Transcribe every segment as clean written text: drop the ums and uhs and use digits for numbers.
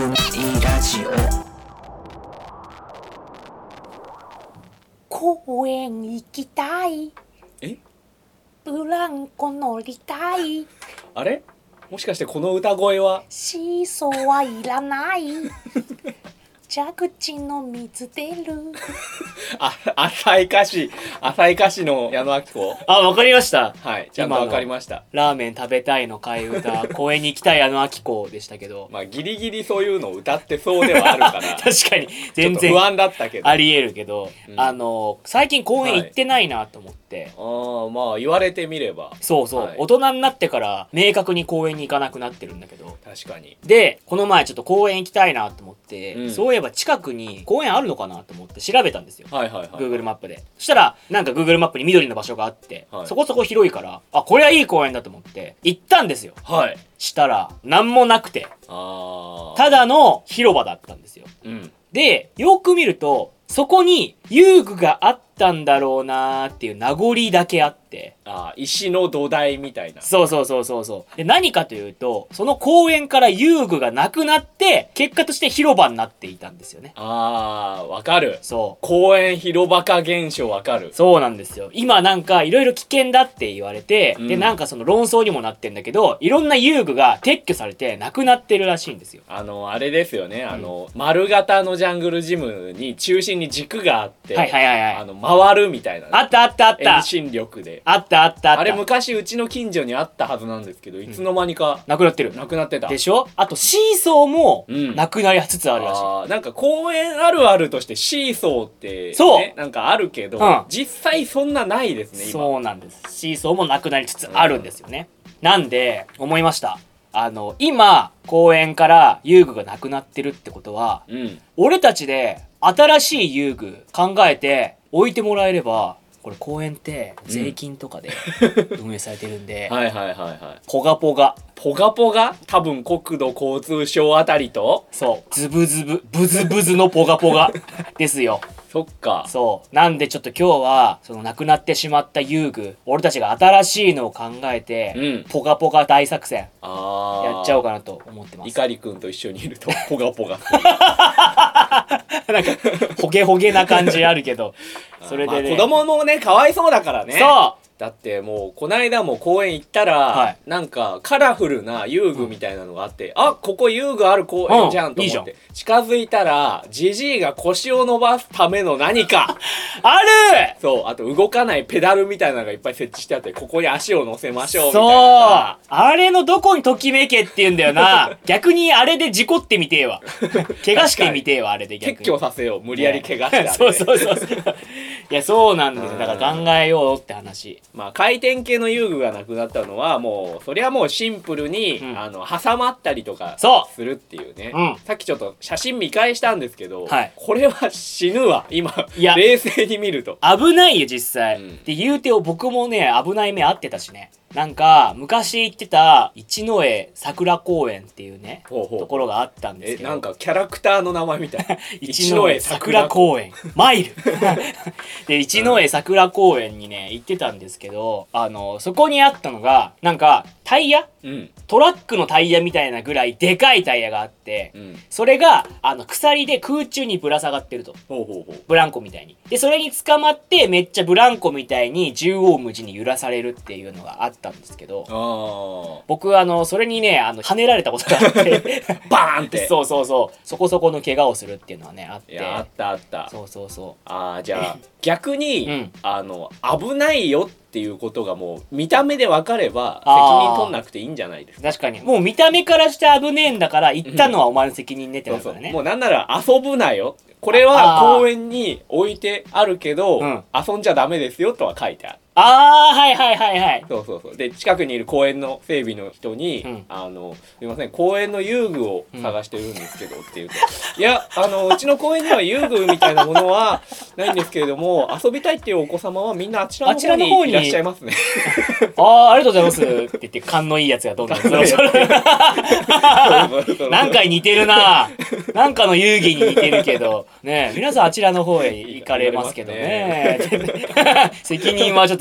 いラジオ。 公園行きたい。 え？ ブランコ乗りたい。 あれ？もしかしてこの歌声はシーソーはいらない。蛇口の水出る。 浅い歌詞の矢野顕子。 あ、わかりました。 はい、ちゃんとわかりました。 ラーメン食べたいの替え歌、公園に行きたい矢野顕子でしたけど。 まあギリギリそういうのを歌ってそうではあるから確かに全然ちょっと不安だったけど。 あり得るけど、 うん最近公園行ってないなと思って。 まあ言われてみればそうそう、 はい大人になってから明確に公園に行かなくなってるんだけど。 確かに。 で、この前ちょっと公園行きたいなと思って、 うんそういえば近くに公園あるのかなと思って調べたんですよ。 はいはいはい。 Google マップで。そしたら、なんか Google マップに緑の場所があって、 はいそこそこ広いから、あ、これはいい公園だと思って、行ったんですよ。 はい。 したら、なんもなくて、 ああ。 ただの広場だったんですよ。 うん。 で、よく見ると、そこに遊具があったんだろうなーっていう名残だけあって、 石の土台みたいな。 そうそうそうそうそう。で、何かというと、その公園から遊具がなくなって、結果として広場になっていたんですよね。 わかる。 そう。 公園広場化現象わかる。 そうなんですよ。今なんかいろいろ危険だって言われて、 うんでなんかその論争にもなってんだけど、いろんな遊具が撤去されてなくなってるらしいんですよ。 あれですよね。丸型のジャングルジムに中心に軸があって、 はいはいはいはい。 回るみたいなね、 あったあったあった遠心力で。 あったあったあった。 あれ昔うちの近所にあったはずなんですけど、いつの間にかなくなってる。 なくなってた。 でしょ？あとシーソーもうんなくなりつつあるらしい。 なんか公園あるあるとしてシーソーって、ね、 そうなんかあるけど、 うん実際そんなないですね今。 そうなんです。シーソーもなくなりつつあるんですよね。なんで、思いました。今、公園から遊具がなくなってるってことは、 うん。 俺たちで新しい遊具考えて置いてもらえれば、これ公園って税金とかで運営されてるんで、 はいはいはいはい。 ポガポガ。 ポガポガ、多分国土交通省あたりと。 そう。ズブズブ、ブズブズのポガポガですよ。 そっか。 そう。なんでちょっと今日は、その亡くなってしまった遊具、俺たちが新しいのを考えて、 うんポガポガ大作戦、やっちゃおうか。 かなと思ってます。 碇くんと一緒にいるとポガポガ。 なんか、ホゲホゲな感じあるけど、それでね。 まあ子供もね、かわいそうだからね。 そうだってもうこないだも公園行ったら、 はいなんかカラフルな遊具みたいなのがあって、あ、ここ遊具ある公園じゃんといいじゃん思って近づいたら、ジジイが腰を伸ばすための何かあるそう、あと動かないペダルみたいなのがいっぱい設置してあって、ここに足を乗せましょうみたいそうなさ。 あれのどこにときめけって言うんだよな。逆にあれで事故ってみてえわ。怪我してみてえわ、あれで逆に。 撤去させよう、無理やり怪我してあれでそうそうそうそう。いや、そうなんですよ。だから考えようって話。 まあ回転系の遊具がなくなったのはもうそれはもうシンプルに、 うん挟まったりとかそうするっていうね、 うんさっきちょっと写真見返したんですけど、 はいこれは死ぬわ今いや冷静に見ると。 危ないよ、実際。 うんで、言うてを僕もね、危ない目あってたしね。なんか、昔行ってた、一之江桜公園っていうね、 ほうほうところがあったんですけど。 なんかキャラクターの名前みたい一之江桜公園。マイルで、一之江桜公園にね、行ってたんですけど、そこにあったのが、なんか、タイヤうんトラックのタイヤみたいなぐらいでかいタイヤがあって、 うんそれが、鎖で空中にぶら下がってると。 ほうほうほう。 ブランコみたいに。で、それに捕まってめっちゃブランコみたいに縦横無尽に揺らされるっていうのがあったんですけど、 あ僕それにね、跳ねられたことがあって、 バーンってそうそうそう、そこそこの怪我をするっていうのはね、あって。 いや、あったあった。 そうそうそじゃあ逆に、 うん危ないよっていうことがもう見た目で分かれば責任取んなくていいんじゃないですう。 か。 確かに。もう見た目からして危ねえんだから、行ったのはお前の責任ねってそうそう、 なるからね。 もうなんなら遊ぶなよ、これは公園に置いてあるけど、 うん遊んじゃダメですよとは書いてある。 はいはいはいはい。 そうそうそう。で近くにいる公園の整備の人に、 うんすいません、公園の遊具を探してるんですけど、って言うと、いやうちの公園には遊具みたいなものはないんですけれども、遊びたいっていうお子様はみんなあちらの方にいらっしゃいますね。 ありがとうございますって言って、勘のいいやつがどんどんそろそろ。なんかに似てるな。なんかの遊戯に似てるけど、ね、皆さんあちらの方へ行かれますけどね。責任はちょっと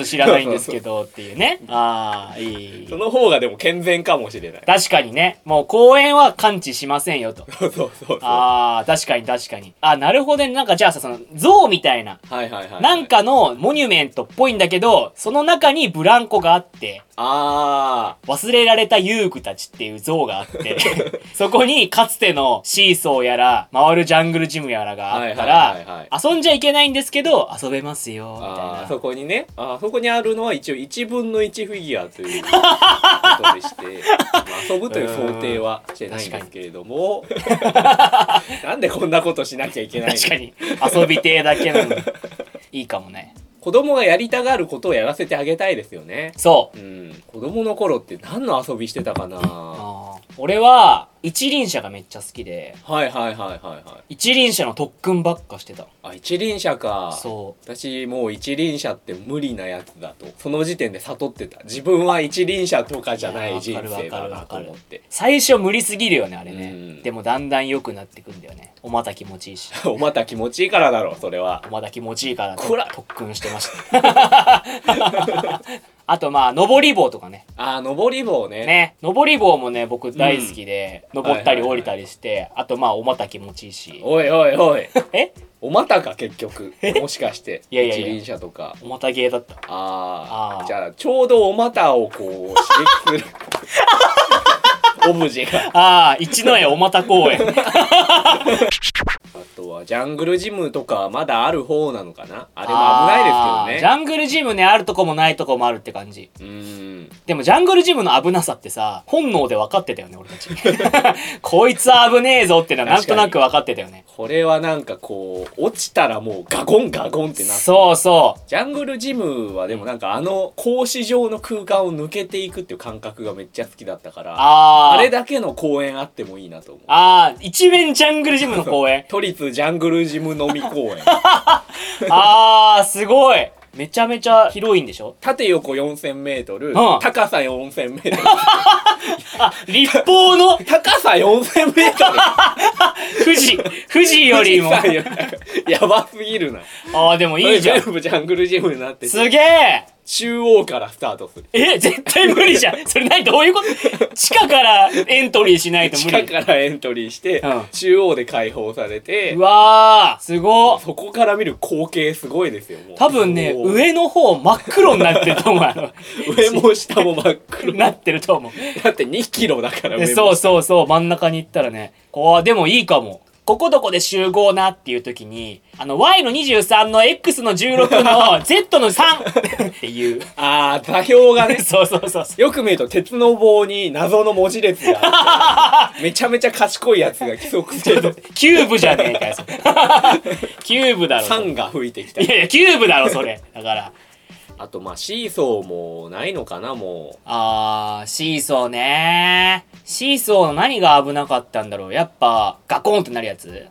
と知らないんですけどっていうね。ああ、いい。 その方がでも健全かもしれない。 確かにね。もう公園は感知しませんよと。 そうそうそう。 ああ、確かに確かに。あ、なるほどね。なんかじゃあさ、その像みたいな、 はいはいはい。 なんかのモニュメントっぽいんだけど、その中にブランコがあって、忘れられた遊具たちっていう像があってそこにかつてのシーソーやら回るジャングルジムやらがあったら、遊んじゃいけないんですけど遊べますよみたいな。 そこにね、そこにあるのは一応1分の1フィギュアということでして遊ぶという想定はしてないんですけれどもなんでこんなことしなきゃいけないの。 確かに遊びてえだけなのにいいかもね。 子供がやりたがることをやらせてあげたいですよね。 そう、 子供の頃って何の遊びしてたかな。 俺は一輪車がめっちゃ好きで、一輪車の特訓ばっかしてた。 一輪車か。 そう。 私もう一輪車って無理なやつだとその時点で悟ってた。自分は一輪車とかじゃない人生だなと思って。 最初無理すぎるよねあれね。でもだんだん良くなってくんだよね。お股気持ちいいしお股気持ちいいからだろうそれは。 お股気持ちいいから特訓してましたあとまあ登り棒とかね。 登り棒ね。 ね、登り棒もね僕大好きで、登ったり降りたりして、あとまあお股気持ちいいし。 おいおいおいえお股か結局もしかしていや一輪車とかお股芸だった。 じゃあちょうどお股をこう刺激するオブジェが一の江お股公園あとはジャングルジムとかまだある方なのかな。あれも危ないですけどね。 ジャングルジムね、あるとこもないとこもあるって感じ。でもジャングルジムの危なさってさ本能で分かってたよね俺たちこいつ危ねえぞってのはなんとなく分かってたよね。 これはなんかこう落ちたらもうガゴンガゴンってなって。 そうそう。 ジャングルジムはでもなんか格子状の空間を抜けていくっていう感覚がめっちゃ好きだったから、あれだけの公園あってもいいなと思う。 一面ジャングルジムの公園都立ジャングルジムのみ公園すごい。めちゃめちゃ広いんでしょ。 縦横4000メートル、高さ4000メートル立方の高さ4000メートル富士よりもやばすぎるな。 でもいいじゃん。 全部ジャングルジムになってすげえ。 中央からスタートする。 絶対無理じゃんそれどういうこと地下からエントリーしないと無理。 地下からエントリーして、中央で開放されて、 うわーすごっ。 そこから見る光景すごいですよ。もう多分ね上の方真っ黒になってると思う上も下も真っ黒なってると思う。 だって2キロだから上もそう真ん中に行ったらね。でもいいかも。ここどこで集合なっていう時にY の23の X の16の Z の3っていう座標がねそうよく見ると鉄の棒に謎の文字列があってめちゃめちゃ賢いやつが規則してるキューブじゃねえかよキューブだろ。 3が吹いてきた。 いやキューブだろそれだから。 あとシーソーもないのかなもう。 シーソーね。シーソーの何が危なかったんだろう。やっぱガコンってなるやつ。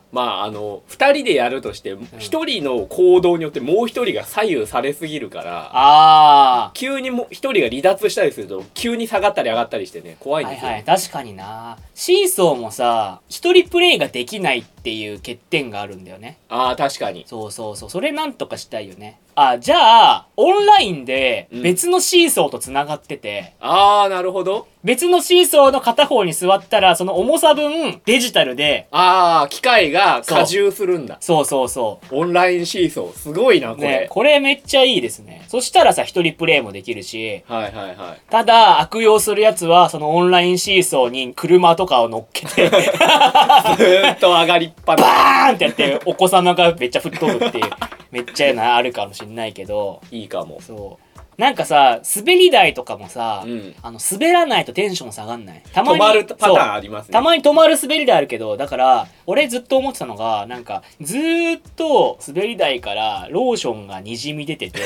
2人でやるとして1人の行動によってもう1人が左右されすぎるから急に1人が離脱したりすると急に下がったり上がったりしてね怖いんですよ。 確かにな。シーソーもさ一人プレイができないっていう欠点があるんだよね。 確かに。 そうそれなんとかしたいよね。じゃあオンラインで別のシーソーとつながってて、 なるほど。 別のシーソーの片方に座ったらその重さ分デジタルで機械が荷重するんだ。 そうオンラインシーソーすごいなこれ、 ね、これめっちゃいいですね。そしたらさ一人プレイもできるし、 ただ悪用するやつはそのオンラインシーソーに車とかを乗っけてずーっと上がりっぱなバーンってやってお子様がめっちゃ吹っ飛ぶっていうめっちゃあるかもしんないけど。 いいかも。 なんかさ滑り台とかもさ、滑らないとテンション下がんない。たまに止まるパターンありますね。 たまに止まる滑り台あるけど、だから俺ずっと思ってたのがなんかずーっと滑り台からローションがにじみ出てて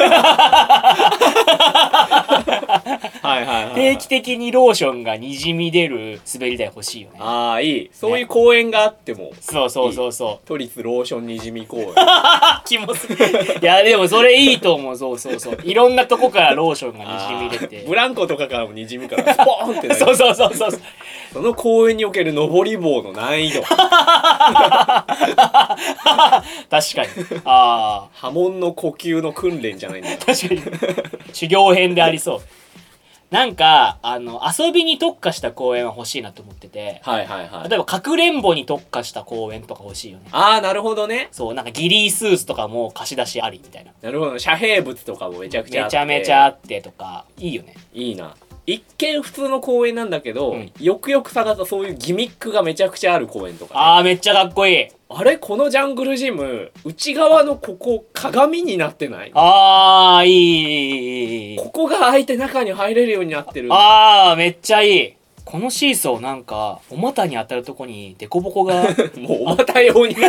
定期的にローションがにじみ出る滑り台欲しいよね。 いい。そういう公園があっても。 そう都立ローションにじみ公園気もする。いやでもそれいいと思う。そういろんなとこからローションがにじみ出てブランコとかからもにじむからスポーンってなる。 そうその公園における登り棒の難易度確かに。ああ。 波紋の呼吸の訓練じゃないんだよ。 確かに。修行編でありそう。なんか、遊びに特化した公園は欲しいなと思ってて、 はいはいはい。 例えば、かくれんぼに特化した公園とか欲しいよね。 ああ、なるほどね。 そう、なんかギリースーツとかも貸し出しありみたいな。 なるほど。遮蔽物とかもめちゃくちゃあって。 めちゃめちゃあってとか、いいよね。 いいな。一見普通の公園なんだけど、 うんよくよく探すとそういうギミックがめちゃくちゃある公園とか、ね、 あー、めっちゃかっこいい。 あれこのジャングルジム内側のここ鏡になってない？ あー、いい。 ここが開いて中に入れるようになってる。 あー、めっちゃいい。このシーソーなんか、お股に当たるとこにデコボコが。 もうお股用にな違う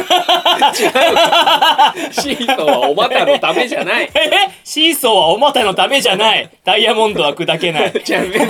シーソーはお股のためじゃない。 シーソーはお股のためじゃない。ダイヤモンドは砕けない。 全然違う。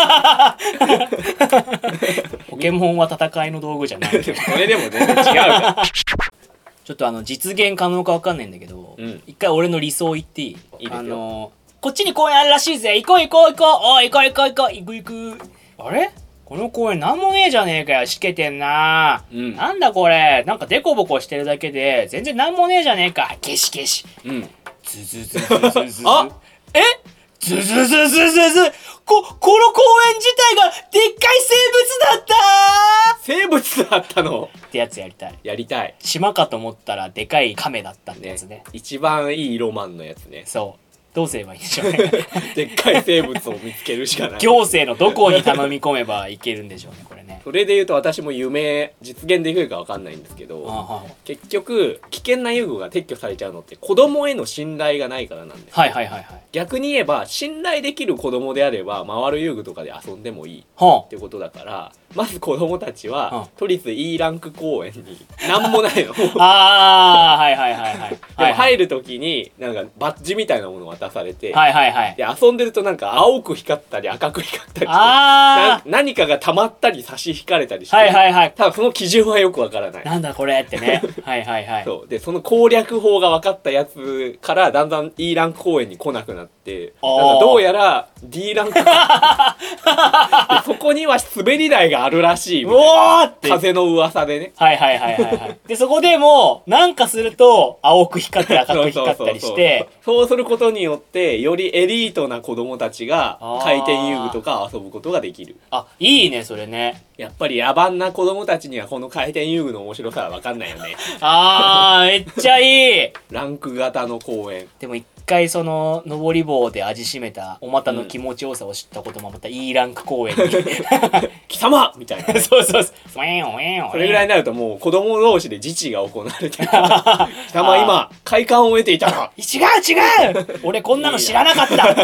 ポケモンは戦いの道具じゃない。 それでも全然違うからちょっと実現可能かわかんないんだけど、一回俺の理想言っていい？ いいですよ。 こっちに公園あるらしいぜ。行こう行こう行こう。おい行こう行こう行こう。行く行く。あれ？この公園なんもねえじゃねえかよ。しけてんな、なんだこれ。なんかデコボコしてるだけで全然なんもねえじゃねえか。消し消し。ズズズズズズ。あ、え？ズズズズズズ。この公園自体がでっかい生物だったー。 生物だったのってやつやりたい。 やりたい。 島かと思ったらでかい亀だったってやつね。 一番いいロマンのやつね。 そう。どうすればいいんでしょうね。 でっかい生物を見つけるしかない。 行政のどこに頼み込めばいけるんでしょうね、これね。 それで言うと私も夢実現できるか分かんないんですけど、結局危険な遊具が撤去されちゃうのって子供への信頼がないからなんです。 はいはいはいはい。 逆に言えば信頼できる子供であれば回る遊具とかで遊んでもいいってことだから、まず子供たちは都立 E ランク公園になんもないの。 ああ、はいはいはいはい。 でも入る時になんかバッジみたいなものを渡されて、 はいはいはい。 で遊んでるとなんか青く光ったり赤く光ったりして、何かが溜まったり差し引かれたりして、 はいはいはい。 多分その基準はよくわからない。 なんだこれってね。はいはいはい。 そうでその攻略法が分かったやつからだんだん E ランク公園に来なくなって、なんかどうやら D ランクでそこには滑り台があるらしいみたいな。 おーって風の噂でね。 はいはいはいはいはい。でそこでもなんかすると青く光ったり赤く光ったりしてそうすることによってよりエリートな子供たちが回転遊具とか遊ぶことができる。 あ、いいねそれね。 やっぱり野蛮な子供たちにはこの回転遊具の面白さは分かんないよね。 あーめっちゃいい。 ランク型の公園。 でも一回その登り棒で味しめたお股の気持ちよさを知ったこともまた E ランク公園に貴様みたいな、ね、 そうそうそう。それぐらいになるともう子供同士で自治が行われてる。貴様今快感を得ていたな。 違う違う俺こんなの知らなかった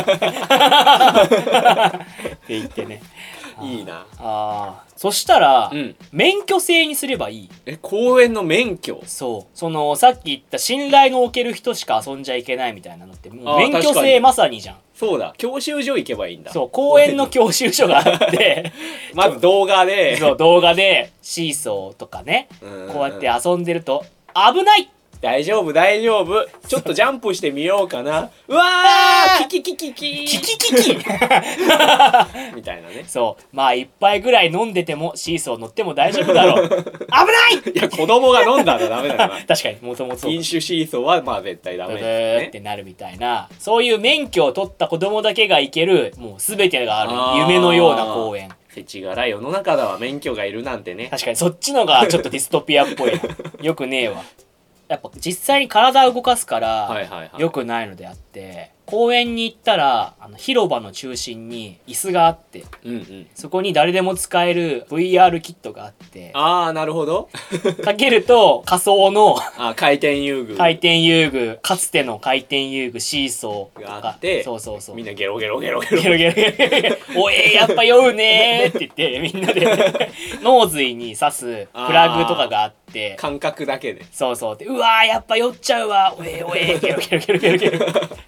って言ってね。 いいなあ。そしたら、免許制にすればいい。 公園の免許？ そう。そのさっき言った信頼のおける人しか遊んじゃいけないみたいなのってもう免許制まさにじゃん。 そうだ、教習所行けばいいんだ。 そう公園の教習所があってまず動画でそう動画でシーソーとかねこうやって遊んでると危ない。 大丈夫大丈夫、ちょっとジャンプしてみようかな。うわーキキキキキキキキキみたいなね。 そうまあ一杯ぐらい飲んでてもシーソー乗っても大丈夫だろう。危ないいや子供が飲んだらダメだな。 確かにもともと飲酒シーソーはまあ絶対ダメですねってなるみたいな、そういう免許を取った子供だけが行けるもう全てがある夢のような公園。 世知辛い世の中だわ、免許がいるなんてね。 確かにそっちのがちょっとディストピアっぽいな。よくねえわ。やっぱ実際に体を動かすから良くないのであって、公園に行ったら広場の中心に椅子があって、そこに誰でも使える VR キットがあって、 ああなるほど。 かけると仮想の回転遊具かつての回転遊具シーソーがあって、 そうそうそう、 みんなゲロゲロゲロゲロゲロゲロゲロおやっぱ酔うねーって言ってみんなで脳髄に刺すプラグとかがあって、 感覚だけでそうそうで、うわーやっぱ酔っちゃうわおえゲロゲロゲロゲロゲロ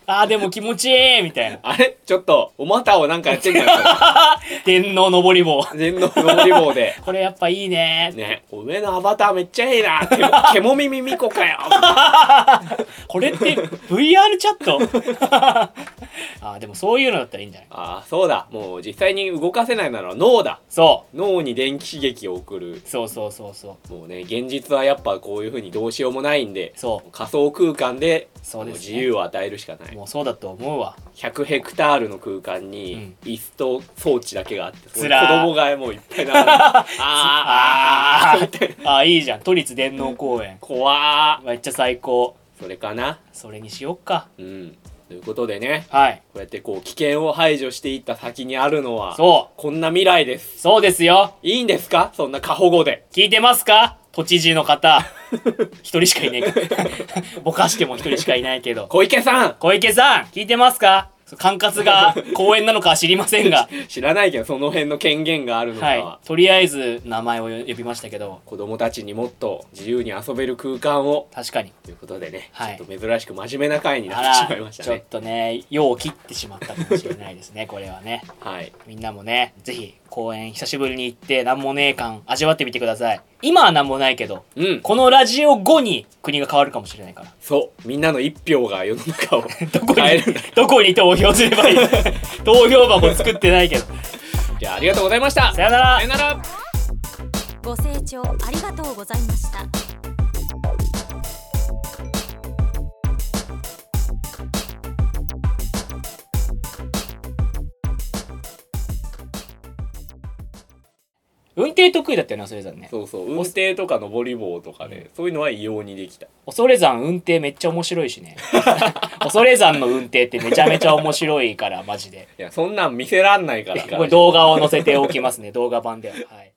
あーでも気持ちいいみたいな。 あれちょっとお股をなんかやってんじゃないですか。 電脳登り棒。 電脳登り棒で。 これやっぱいいね。 ね、おめえのアバターめっちゃいいな。けもみみみこかよ。 これって VR チャットあーでもそういうのだったらいいんじゃない？ ああ、そうだ。もう実際に動かせないなら脳だ。 そ脳に電気刺激を送る。 うそうそうそうそう。 もうね、現実はやっぱこういう風にどうしようもないんで、 そう仮想空間でそうですね自由を与えるしかない。 もうそうだと思うわ。 100ヘクタールの空間に椅子と装置だけがあって、そこに子つらー供がもういっぱい並んであーみたいな。 あーいいじゃん。都立電脳公園。 怖ー。 めっちゃ最高。 それかな。 それにしよっか。 ということでね、 はい。 こうやってこう危険を排除していった先にあるのはそうこんな未来です。 そうですよ。 いいんですか、そんな過保護で。 聞いてますか都知事の方。一人しかいないからぼかしても一人しかいないけど。 小池さん小池さん聞いてますか？管轄が公園なのかは知りませんが知らないけどその辺の権限があるのかは、 はい、とりあえず名前を呼びましたけど、 子供たちにもっと自由に遊べる空間を確かにということでね、 はいちょっと珍しく真面目な回になあってしまいらちょっましたね。 とね世を切ってしまったかもしれないですねこれはね。 はい。 みんなもねぜひ公園久しぶりに行ってなんもねえ感味わってみてください。今はなんもないけどこのラジオ後に国が変わるかもしれないからそうみんなの一票が世の中をどこに変えるんだ。 どこに投票すればいい投票箱作ってないけど。 じゃあありがとうございました。 さよならさよなら。 ご清聴ありがとうございました。 運転得意だったよなそれぞれね。 そうそう、運転とか登り棒とかね、そういうのは異様にできた。 恐山運転めっちゃ面白いしね恐山の運転ってめちゃめちゃ面白いからマジで。 いやそんなん見せらんないから。 これ動画を載せておきますね動画版では。はい